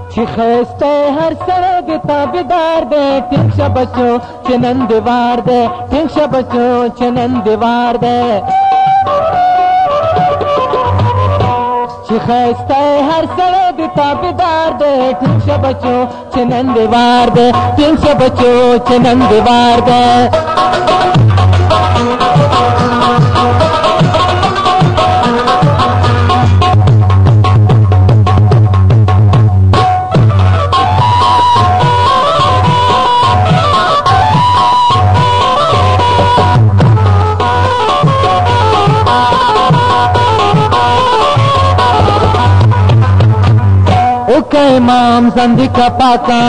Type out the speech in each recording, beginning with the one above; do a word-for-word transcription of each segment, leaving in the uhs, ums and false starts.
چې خسته هر سره د تابعدار دی ټینګ شه بچو چې نن دیوار دی ټینګ شه بچو چې نن دیوار دی چې خسته هر سره د تابعدار دی ټینګ شه بچو چې نن دیوار دی ټینګ شه بچو چې نن دیوار دی امام زندگی پاکا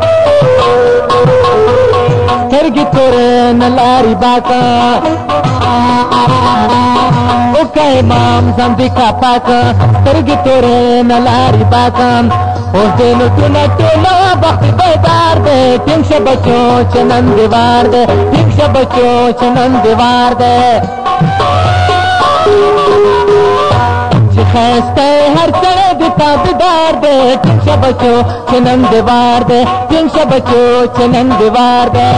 سترگی تورے نلاری باکا اوکا امام زندگی پاکا سترگی تورے نلاری باکا اوز دینو تونا تونا بخت بیدار دے ٹینگ شا بچو چنن دیوار دے ٹینگ شا بچو چنن دیوار دے خسته هر سره د تابعدار دی ټینګ شه بچو چې نن دیوار دی ټینګ شه بچو چې نن دیوار دی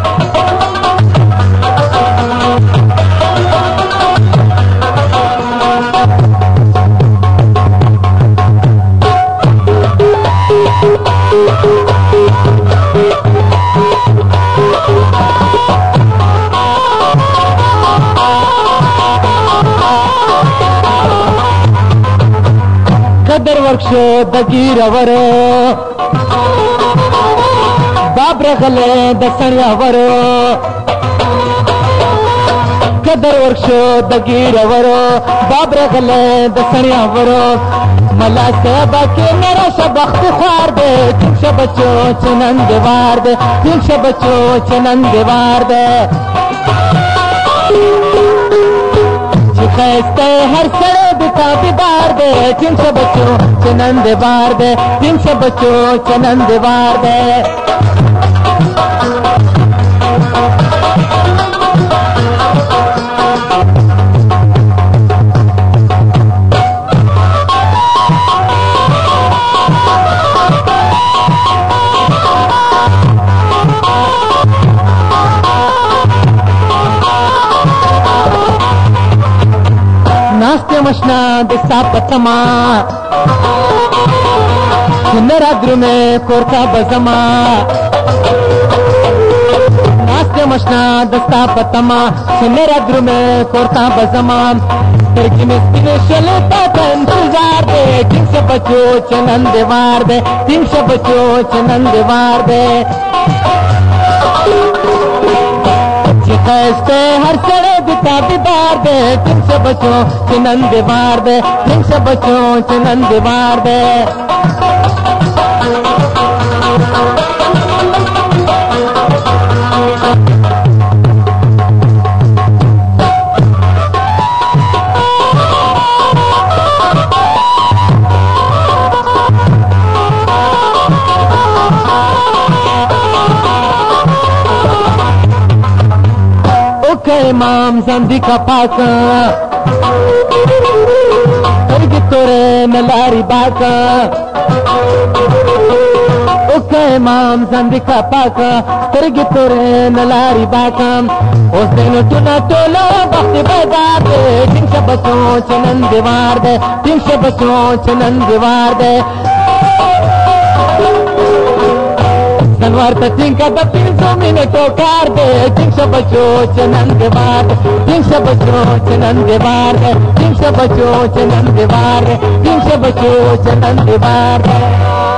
قدر ورکشو د ګیرورو باب رغله د سړیاورو قدر ورکشو د ګیرورو باب رغله د سړیاورو ملا صاحب کې میرا شبخت خوار دے ټینګ شه بچو چې نن دیوار دے ټینګ شه بچو چې نن دیوار دے خسته هر سره د تابعدار دی ټینګ شه بچو چې نن دیوار دی ټینګ شه بچو چې نن دیوار دی مشنا دستا پتما نرا درو میں کورتا بزما ناستے مشنا دستا پتما نرا درو میں کورتا بزما ترکی میں سپنے شلتا تا انتظار دے ٹینگ شه بچو چنن دیوار دے ٹینگ شه بچو چنن دیوار دے خسته هر سره د تابعدار دی ټینګ شه بچو چې نن دیوار دی ټینګ شه بچو چې نن دیوار دی امام زندگی پاکا سترگی تورے نلاری باکا اوکا امام زندگی پاکا سترگی تورے نلاری باکا اوز دینو تونا تولا بخت بیدار دے ټینګ شه بچو چې نن دیوار دے ټینګ شه بچو چې نن دیوار دے سنوار ته ټینګه د پنځو منټو کار دی ټینګ شه بچو چې نن دیوار دی ټینګ شه بچو چې نن دیوار دی ټینګ شه بچو چې نن دیوار دی ټینګ شه بچو چې نن دیوار دی